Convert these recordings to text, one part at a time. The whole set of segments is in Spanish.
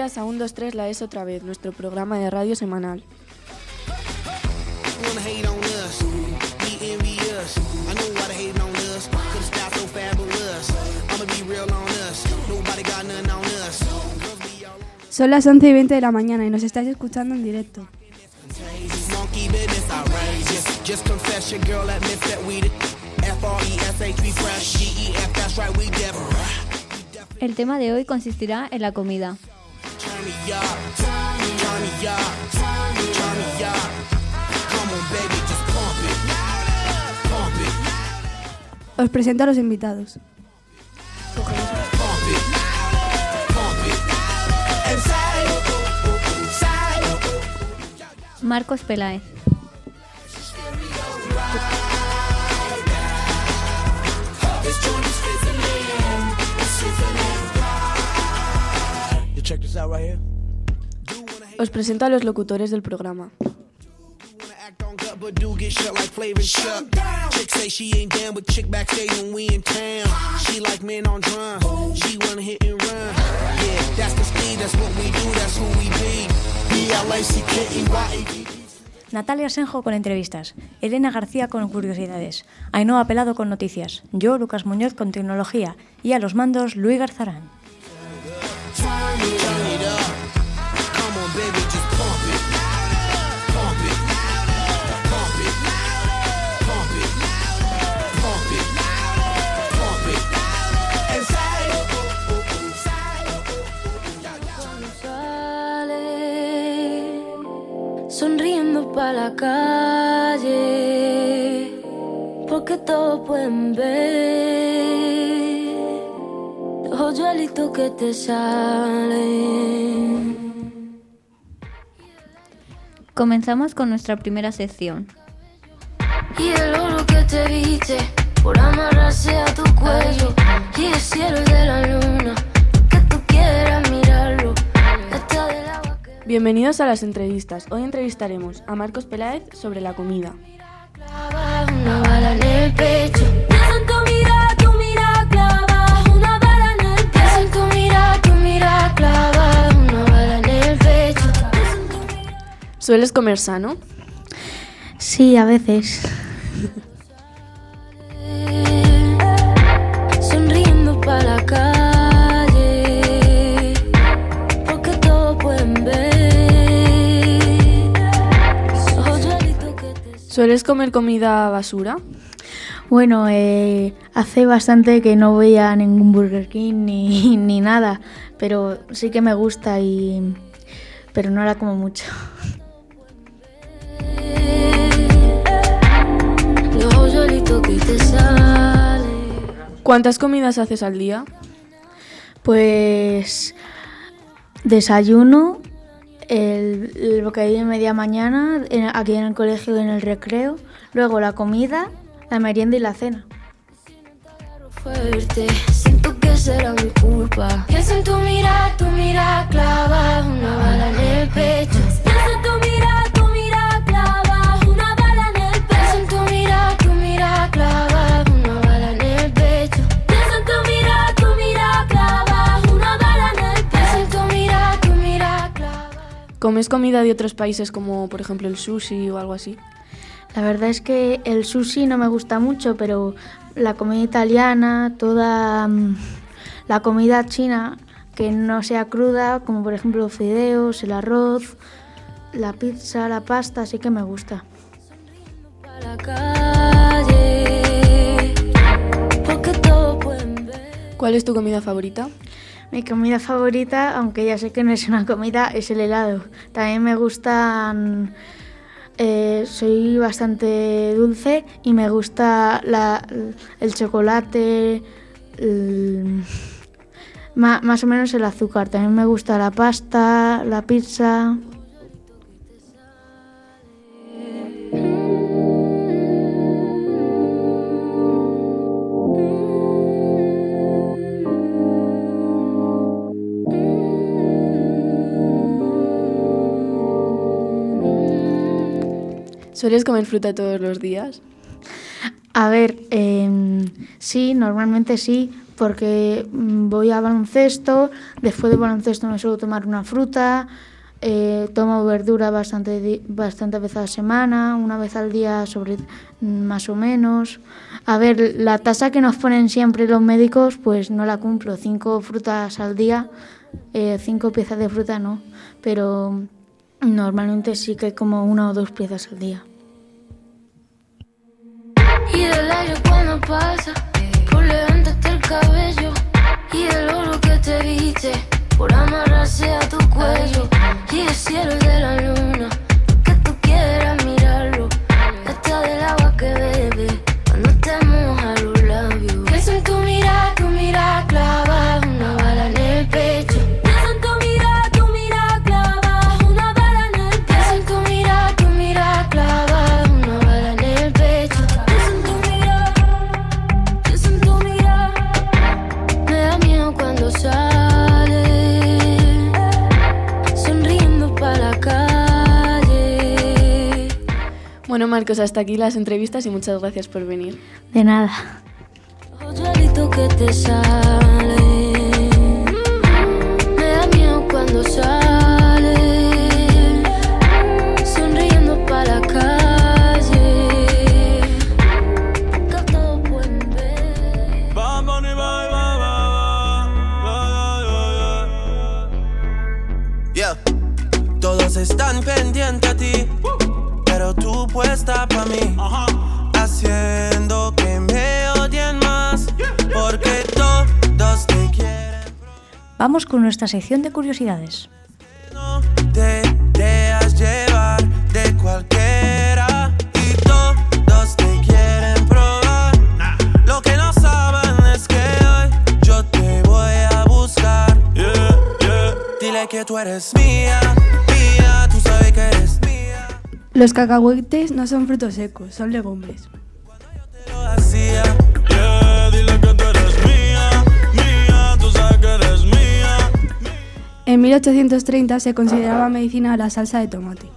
Bienvenidas a 1, 2, 3 la ESO otra vez, nuestro programa de radio semanal. Son las 11:20 de la mañana y nos estáis escuchando en directo. El tema de hoy consistirá en la comida. Os presento a los invitados. Marcos Peláez. Os presento a los locutores del programa. Natalia Senjo con entrevistas, Elena García con curiosidades, Ainhoa Pelado con noticias, yo, Lucas Muñoz, con tecnología y a los mandos, Luis Garzarán. Sonriendo pa' la calle, porque todos pueden ver los hoyuelitos que te salen. Comenzamos con nuestra primera sección. Y el oro que te viste por amarrarse a tu cuello, y el cielo de la luna, que tú quieras mirarlo. Bienvenidos a las entrevistas. Hoy entrevistaremos a Marcos Peláez sobre la comida. Una bala en el pecho. Piensa en tu mira, clava una bala en el pecho. Tu mira, clava una bala en el pecho. ¿Sueles comer sano? Sí, a veces. Sonriendo pa' la calle, porque todos pueden ver. ¿Sueles comer comida basura? Bueno, hace bastante que no voy a ningún Burger King ni nada, pero sí que me gusta pero no la como mucho. ¿Cuántas comidas haces al día? Pues desayuno, el bocadillo de media mañana, aquí en el colegio en el recreo, luego la comida, la merienda y la cena. Fuerte, siento que será mi culpa. Piensa en tu mira, clava una bala en el pecho. Piensa en tu mira, clava una bala en el pecho. Piensa en tu mira, clava una bala en el pecho. Piensa en tu mira, clava una bala en el pecho. Piensa en tu mira, clava. ¿Comes comida de otros países como por ejemplo el sushi o algo así? La verdad es que el sushi no me gusta mucho, pero la comida italiana, toda la comida china que no sea cruda, como por ejemplo los fideos, el arroz, la pizza, la pasta, sí que me gusta. ¿Cuál es tu comida favorita? Mi comida favorita, aunque ya sé que no es una comida, es el helado. También me gustan... soy bastante dulce y me gusta el chocolate, más o menos el azúcar. También me gusta la pasta, la pizza. ¿Sueles comer fruta todos los días? A ver, sí, normalmente sí, porque voy a baloncesto, después de baloncesto me suelo tomar una fruta, tomo verdura bastante veces a la semana, una vez al día más o menos. A ver, la tasa que nos ponen siempre los médicos, pues no la cumplo, 5 frutas al día, 5 piezas de fruta no, pero normalmente sí que como 1 o 2 piezas al día. Y del aire cuando pasa, por levantarte el cabello, y el oro que te viste, por amarrarse a tu cuello, y el cielo de la luna, que tú quieras mirarlo, hasta del agua que bebe, cuando te moja los labios. Pienso en tu mira clavada, una bala en el pecho. Pienso en tu mira clavada, una bala en el pecho. Pienso en tu mira clavada, una bala en el pecho. Pienso en tu mira, me da miedo cuando sale, sonriendo para la calle. Bueno, Marcos, hasta aquí las entrevistas y muchas gracias por venir. De nada. Ojito que te sale, me da miedo cuando sale, sonriendo para la calle, que todos pueden ver. Yeah. Todos están pendientes a ti, pero tú puesta pa' mí, haciendo que me odien más, porque todos te quieren. Vamos con nuestra sección de curiosidades. No te dejas llevar de cualquiera, y todos te quieren probar. Lo que no saben es que hoy yo te voy a buscar. Dile que tú eres mía, mía, tú sabes que eres mía. Los cacahuetes no son frutos secos, son legumbres. Lo hacía. Dile que tú eres mía, mía, tú sabes que eres mía. En 1830 se consideraba medicina la salsa de tomate.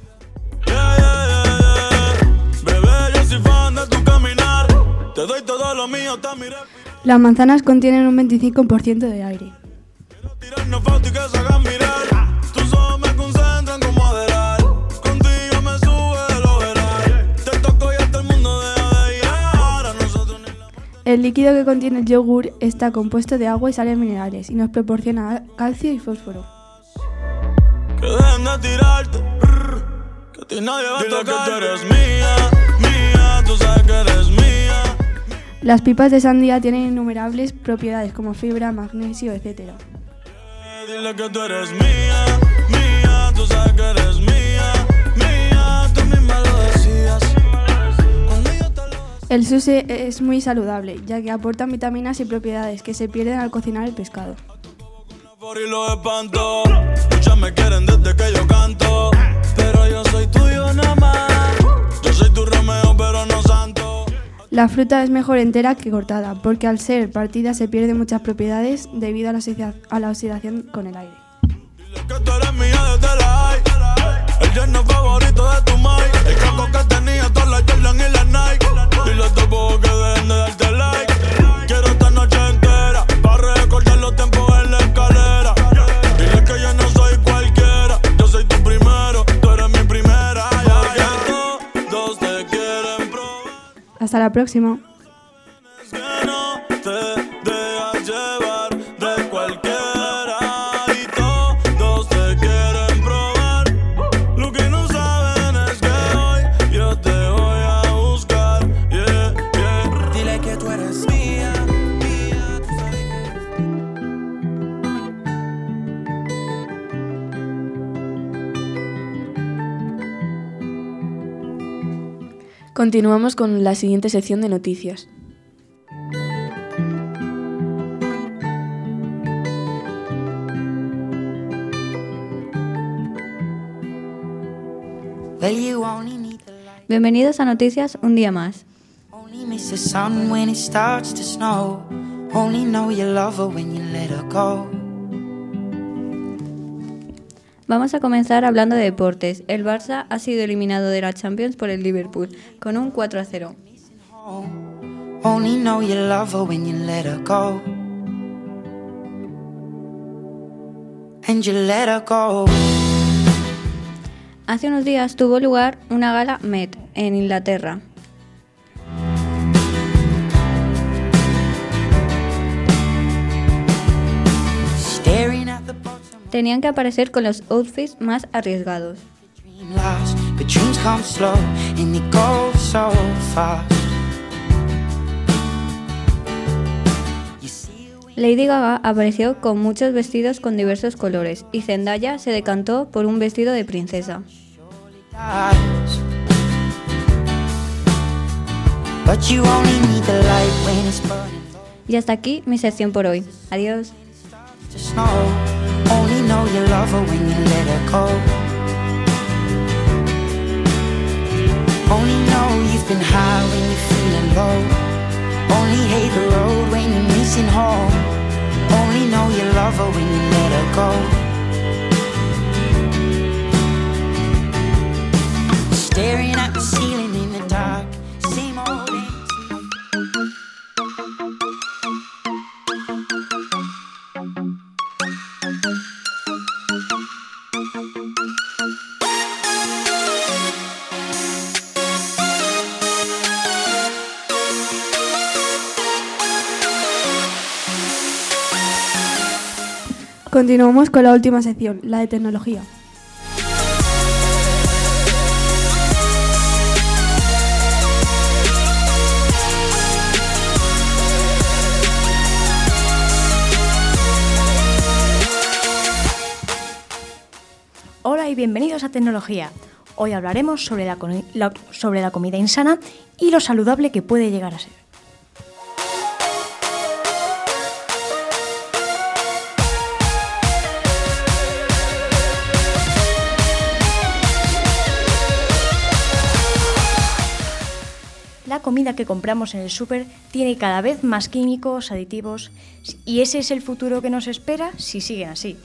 Bebé, yo soy fan de tu caminar. Te doy todo lo mío, te miré. Las manzanas contienen un 25% de aire. Tirarnos fotos y que se hagan mirar. Tus ojos me concentran como moderar. Contigo me sube lo veral. Te toco y hasta el mundo deja de llegar. A nosotros ni la... El líquido que contiene el yogur está compuesto de agua y sales minerales y nos proporciona calcio y fósforo. Que dejen de tirarte. Que a ti nadie va a tocar. Dile que tú eres mía, mía, tú sabes que eres mía. Las pipas de sandía tienen innumerables propiedades como fibra, magnesio, etc. Dile que tú eres mía, mía, tú sabes que eres mía, mía, tú misma lo decías. Cuando yo te lo... El sushi es muy saludable, ya que aportan vitaminas y propiedades que se pierden al cocinar el pescado. Por y lo espanto. Muchas me quieren desde que yo canto, pero yo soy tuyo nada más. Yo soy tu Romeo, pero no santo. La fruta es mejor entera que cortada, porque al ser partida se pierden muchas propiedades debido a la oxidación con el aire. Dile que tú eres mía desde la high. El yerno favorito de tu mai. El caco que tenía todas las Jordan y las Nike. Dile a tu poco que dejen de darte like. Quiero esta noche entera para recordar los tiempos en la escalera. Dile que yo no soy cualquiera, yo soy tu primero, tú eres mi primera. Ya todos te quieren probar. Hasta la próxima. Es que no te dejas llevar de cualquiera, y todos te quieren probar. Lo que no saben es que hoy yo te voy a buscar. Dile que tú eres mía, mía, tú sabes que eres. Continuamos con la siguiente sección de noticias. Bienvenidos a Noticias un día más. Only miss the sun when it starts to snow. Only know you love her when you let her go. Vamos a comenzar hablando de deportes. El Barça ha sido eliminado de la Champions por el Liverpool con un 4-0. Only know you love her when you let her go. and you let her go. Hace unos días tuvo lugar una gala Met en Inglaterra. Staring at the bottom Tenían que aparecer con los outfits más arriesgados. dream last, but dreams come slow and they go so fast. You see a wind Lady Gaga apareció con muchos vestidos con diversos colores y Zendaya se decantó por un vestido de princesa. dies, but you only need the light when it's burning low. Y hasta aquí mi sección por hoy. Adiós. To snow, only know you love her when you let her go. Only know you've been high when you're feeling low. Only hate the road when you're missing home. Only know you love her when you let her go. Staring at the ceiling in the dark, same old empty. Continuamos con la última sección, la de tecnología. Hola y bienvenidos a Tecnología. Hoy hablaremos sobre sobre la comida insana y lo saludable que puede llegar a ser. La comida que compramos en el súper tiene cada vez más químicos, aditivos, y ese es el futuro que nos espera si siguen así.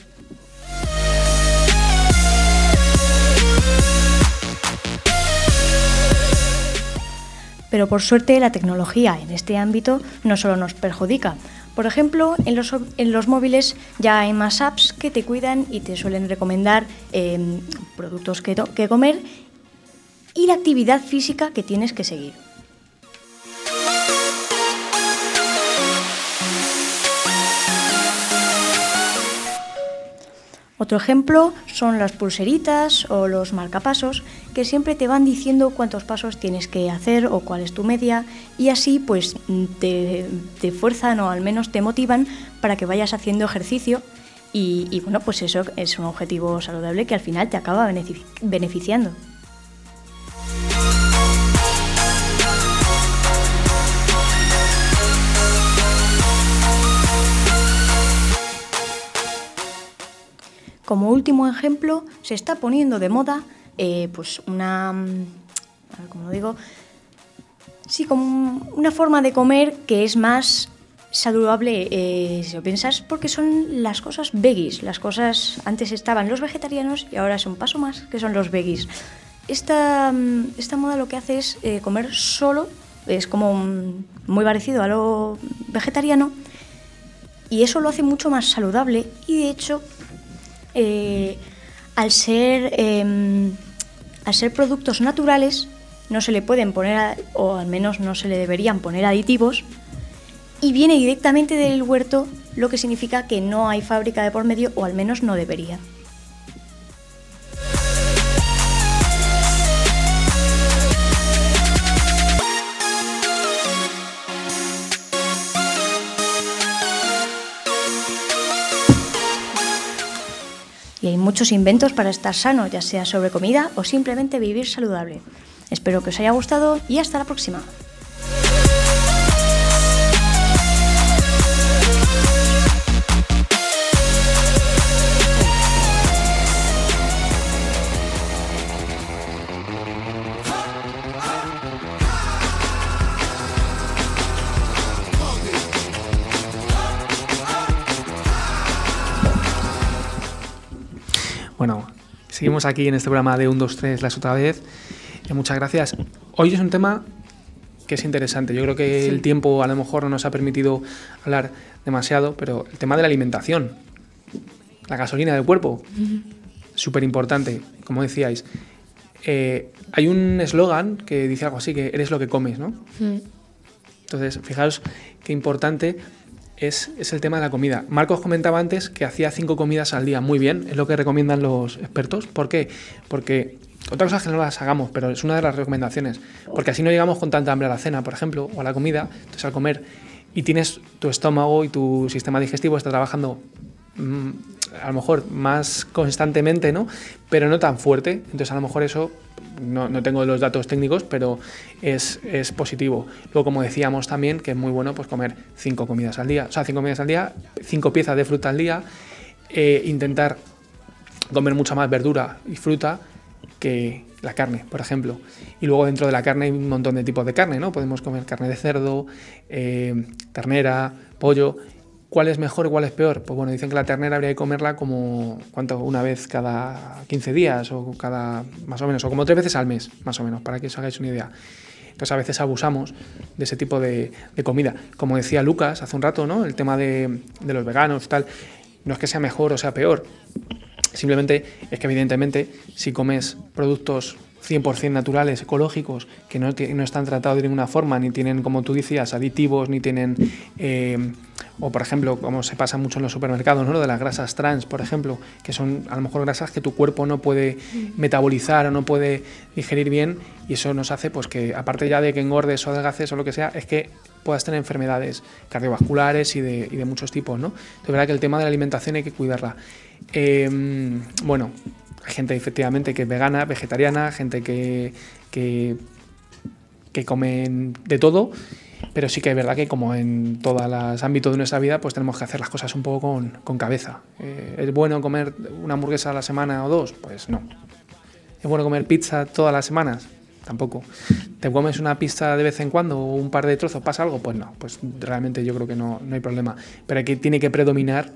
Pero por suerte la tecnología en este ámbito no solo nos perjudica. Por ejemplo, en los móviles ya hay más apps que te cuidan y te suelen recomendar productos que comer y la actividad física que tienes que seguir. Otro ejemplo son las pulseritas o los marcapasos que siempre te van diciendo cuántos pasos tienes que hacer o cuál es tu media y así pues te fuerzan o al menos te motivan para que vayas haciendo ejercicio y bueno, pues eso es un objetivo saludable que al final te acaba beneficiando. Como último ejemplo, se está poniendo de moda pues como una forma de comer que es más saludable, si lo piensas, porque son las cosas veggies. Las cosas, antes estaban los vegetarianos y ahora es un paso más, que son los veggies. Esta moda lo que hace es comer solo, es como muy parecido a lo vegetariano y eso lo hace mucho más saludable y de hecho al ser productos naturales no se le pueden poner o al menos no se le deberían poner aditivos y viene directamente del huerto, lo que significa que no hay fábrica de por medio o al menos no debería. Y hay muchos inventos para estar sano, ya sea sobre comida o simplemente vivir saludable. Espero que os haya gustado y hasta la próxima. Bueno, seguimos aquí en este programa de 1, 2, 3, las otra vez. Muchas gracias. Hoy es un tema que es interesante. Yo creo que el tiempo a lo mejor no nos ha permitido hablar demasiado, pero el tema de la alimentación. la gasolina del cuerpo. Súper importante, como decíais. Hay un eslogan que dice algo así, que eres lo que comes, ¿no? Entonces, fijaos qué importante es el tema de la comida. Marcos comentaba antes que hacía 5 comidas al día. Muy bien, es lo que recomiendan los expertos. ¿Por qué? Porque otra cosa es que no las hagamos, pero es una de las recomendaciones. Porque así no llegamos con tanta hambre a la cena, por ejemplo, o a la comida. Entonces, al comer y tienes tu estómago y tu sistema digestivo está trabajando a lo mejor más constantemente, ¿no? Pero no tan fuerte. Entonces, a lo mejor eso, no tengo los datos técnicos, pero es positivo. Luego, como decíamos también, que es muy bueno pues comer 5 comidas al día. O sea, 5 comidas al día, 5 piezas de fruta al día. Intentar comer mucha más verdura y fruta que la carne, por ejemplo. Y luego dentro de la carne hay un montón de tipos de carne, ¿no? Podemos comer carne de cerdo, ternera, pollo. ¿Cuál es mejor y cuál es peor? Pues bueno, dicen que la ternera habría que comerla como, una vez cada 15 días o cada, más o menos, o como 3 veces al mes, más o menos, para que os hagáis una idea. Entonces a veces abusamos de ese tipo de comida. Como decía Lucas hace un rato, ¿no? El tema de los veganos, tal, no es que sea mejor o sea peor, simplemente es que evidentemente si comes productos 100% naturales, ecológicos, que no están tratados de ninguna forma, ni tienen, como tú decías, aditivos, ni tienen, o por ejemplo, como se pasa mucho en los supermercados, ¿no? Lo de las grasas trans, por ejemplo, que son a lo mejor grasas que tu cuerpo no puede metabolizar o no puede digerir bien, y eso nos hace pues que, aparte ya de que engordes o adelgaces o lo que sea, es que puedas tener enfermedades cardiovasculares y de muchos tipos, ¿no? De verdad que el tema de la alimentación hay que cuidarla. Bueno, hay gente efectivamente que es vegana, vegetariana, gente que comen de todo, pero sí que es verdad que como en todos los ámbitos de nuestra vida, pues tenemos que hacer las cosas un poco con cabeza. ¿Es bueno comer una hamburguesa a la semana o 2? Pues no. ¿Es bueno comer pizza todas las semanas? Tampoco. ¿Te comes una pizza de vez en cuando o un par de trozos? ¿Pasa algo? Pues no. Pues realmente yo creo que no hay problema. Pero aquí tiene que predominar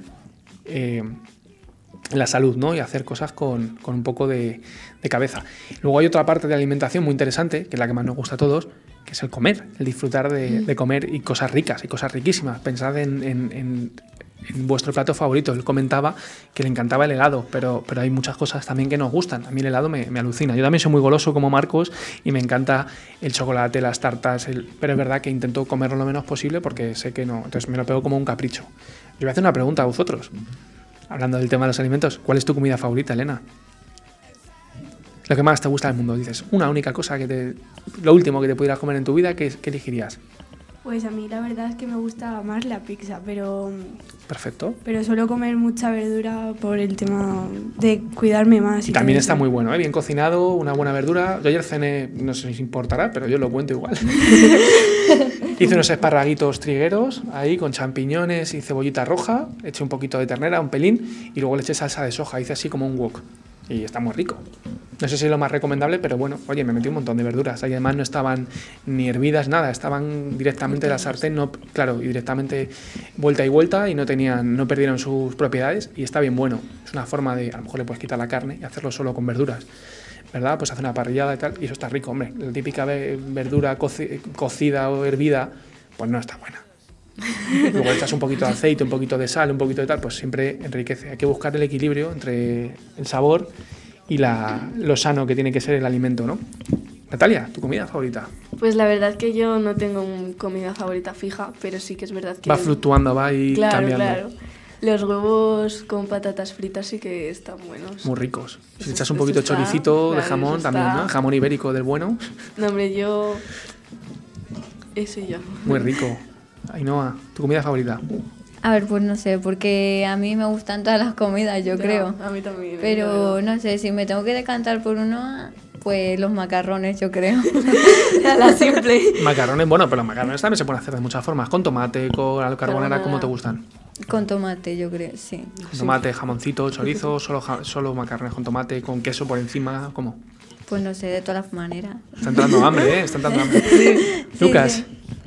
la salud, ¿no? Y hacer cosas con un poco de cabeza. Luego hay otra parte de alimentación muy interesante, que es la que más nos gusta a todos, que es el comer, el disfrutar de comer y cosas ricas y cosas riquísimas. Pensad en vuestro plato favorito. Él comentaba que le encantaba el helado, pero hay muchas cosas también que nos gustan. A mí el helado me alucina. Yo también soy muy goloso como Marcos y me encanta el chocolate, las tartas, pero es verdad que intento comerlo lo menos posible porque sé que no. Entonces me lo pego como un capricho. Yo voy a hacer una pregunta a vosotros. Hablando del tema de los alimentos, ¿cuál es tu comida favorita, Elena? Lo que más te gusta del mundo. Dices, una única cosa lo último que te pudieras comer en tu vida, ¿qué elegirías? Pues a mí la verdad es que me gusta más la pizza, pero... Perfecto. Pero suelo comer mucha verdura por el tema de cuidarme más. Y también está muy bueno, ¿eh? Bien cocinado, una buena verdura. Yo ayer cené, no sé si os importará, pero yo lo cuento igual. Hice unos esparraguitos trigueros ahí con champiñones y cebollita roja, eché un poquito de ternera, un pelín, y luego le eché salsa de soja, hice así como un wok. Y está muy rico. No sé si es lo más recomendable, pero bueno, oye, me metí un montón de verduras. Ahí además no estaban ni hervidas, nada, estaban directamente de la sartén, y directamente vuelta y vuelta, y no perdieron sus propiedades, y está bien bueno. Es una forma de, a lo mejor le puedes quitar la carne y hacerlo solo con verduras, ¿verdad? Pues hacer una parrillada y tal, y eso está rico, hombre. La típica verdura cocida o hervida, pues no está buena. Luego echas un poquito de aceite, un poquito de sal, un poquito de tal, pues siempre enriquece. Hay que buscar el equilibrio entre el sabor y lo sano que tiene que ser el alimento, ¿no? Natalia, ¿tu comida favorita? Pues la verdad que yo no tengo comida favorita fija, pero sí que es verdad que... Va fluctuando, va ahí cambiando. Claro. Los huevos con patatas fritas sí que están buenos. Muy ricos. Si echas un poquito de choricito, de jamón también, ¿no? Jamón ibérico del bueno. No, hombre, yo... Ese ya. Muy rico. Ainhoa, ¿tu comida favorita? A ver, pues no sé, porque a mí me gustan todas las comidas, yo creo. A mí también. Pero no sé, si me tengo que decantar por uno, pues los macarrones, yo creo. La simple. Macarrones, bueno, pero los macarrones también se pueden hacer de muchas formas. Con tomate, con la carbonara, ¿cómo te gustan? Con tomate, yo creo, sí. Con tomate, jamoncito, chorizo, solo macarrones con tomate, con queso por encima, ¿cómo? Pues no sé, de todas las maneras. Está entrando hambre, ¿eh? Está entrando hambre. Sí. Lucas. Sí.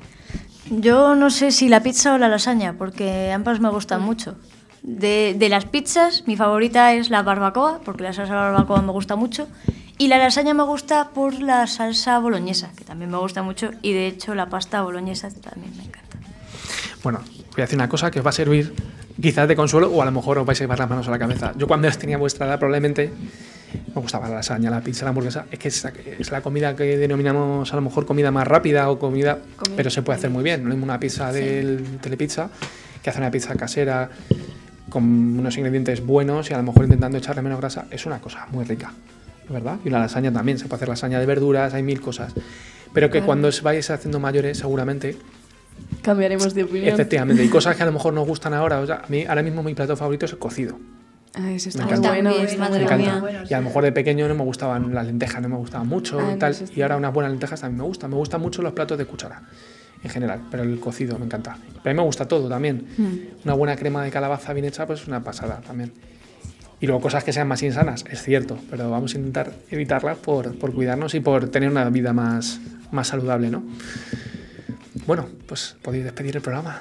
Yo no sé si la pizza o la lasaña, porque ambas me gustan mucho. De las pizzas, mi favorita es la barbacoa, porque la salsa barbacoa me gusta mucho. Y la lasaña me gusta por la salsa boloñesa, que también me gusta mucho. Y de hecho la pasta boloñesa también me encanta. Bueno, voy a decir una cosa que os va a servir quizás de consuelo, o a lo mejor os vais a llevar las manos a la cabeza. Yo cuando tenía vuestra edad probablemente me gustaba la lasaña, la pizza, la hamburguesa. Es que es la comida que denominamos a lo mejor comida más rápida o comida, pero se puede hacer muy bien. No es una pizza del Telepizza que hace una pizza casera con unos ingredientes buenos y a lo mejor intentando echarle menos grasa. Es una cosa muy rica, ¿verdad? Y la lasaña también, se puede hacer lasaña de verduras, hay 1000 cosas. Pero que cuando os vais haciendo mayores seguramente cambiaremos de opinión. Efectivamente, y cosas que a lo mejor nos gustan ahora. O sea, a mí ahora mismo mi plato favorito es el cocido. Eso está Me muy encanta. bueno. También, está madre muy encanta. bueno. Y a lo mejor de pequeño no me gustaban las lentejas, no me gustaban mucho y tal. Y ahora unas buenas lentejas también me gustan. Me gustan mucho los platos de cuchara en general, pero el cocido me encanta. Pero a mí me gusta todo también. Una buena crema de calabaza bien hecha, pues es una pasada también. Y luego cosas que sean más insanas, es cierto, pero vamos a intentar evitarlas por cuidarnos y por tener una vida más saludable, ¿no? Bueno, pues podéis despedir el programa.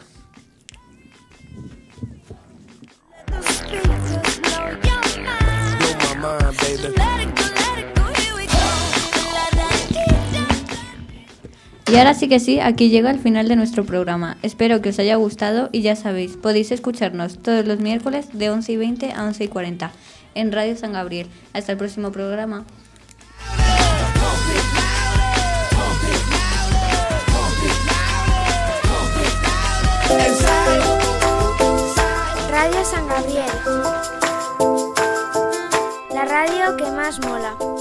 Y ahora sí que sí, aquí llega el final de nuestro programa. Espero que os haya gustado y ya sabéis, podéis escucharnos todos los miércoles de 11:20 a 11:40 en Radio San Gabriel. Hasta el próximo programa. Radio San Gabriel, la radio que más mola.